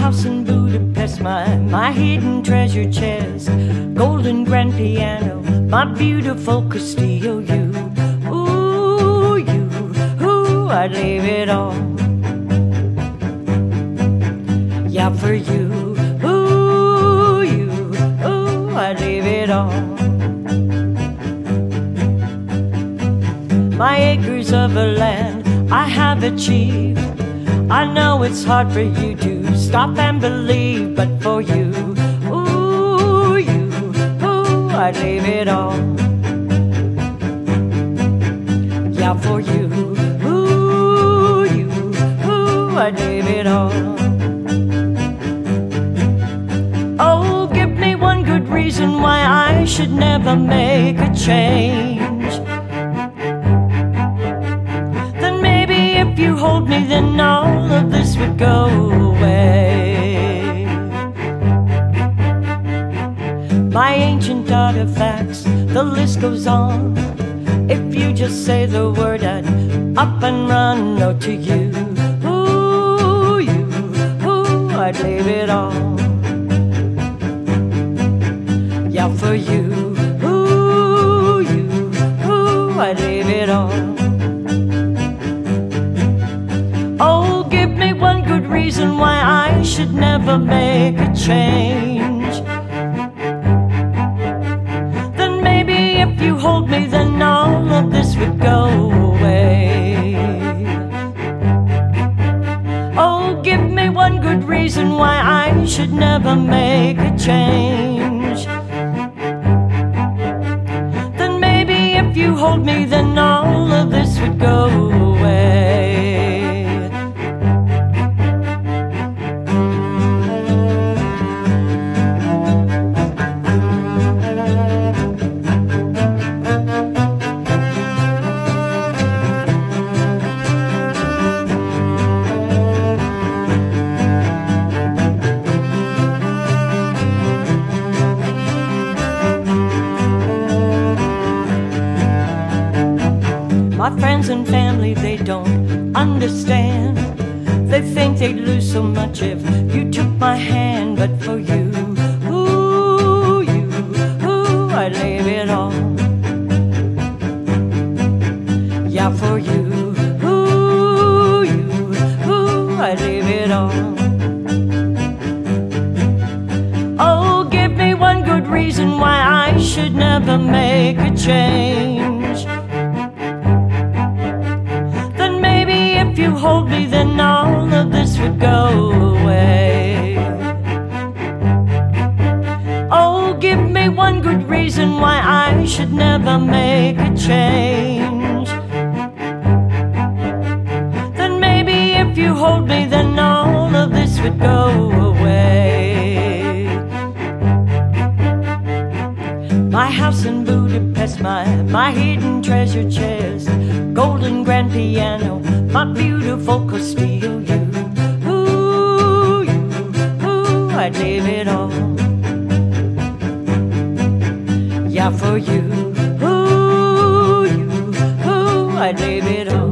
house in Budapest, my hidden treasure chest, golden grand piano, my beautiful Castillo. I'd leave it all. Yeah, for you, I'd leave it all. My acres of a land I have achieved. I know it's hard for you to stop and believe, but for you, I'd leave it all. Yeah, for you, I'd leave it all. Oh, give me one good reason why I should never make a change. Then maybe if you hold me, then all of this would go away. My ancient artifacts, the list goes on. If you just say the word, I'd up and run. No, to you, I'd leave it all. Yeah, for you, I'd leave it all. Oh, give me one good reason why I should never make a change. Then maybe if you hold me, then all of this would go away. Oh, give me one good reason why I should never make a change. Then maybe if you hold me, then all of this would go away. My friends and family, they don't understand. They think they'd lose so much if you took my hand. But for you, I'd leave it all. Yeah, for you, I'd leave it all. Oh, give me one good reason why I should never make a change. If you hold me, then all of this would go away. Oh, give me one good reason why I should never make a change. Then maybe if you hold me, then all of this would go away. My house in Budapest, my hidden treasure chest, golden grand piano, my beautiful Castillo. I'd leave it all. Yeah, for you, I'd leave it all.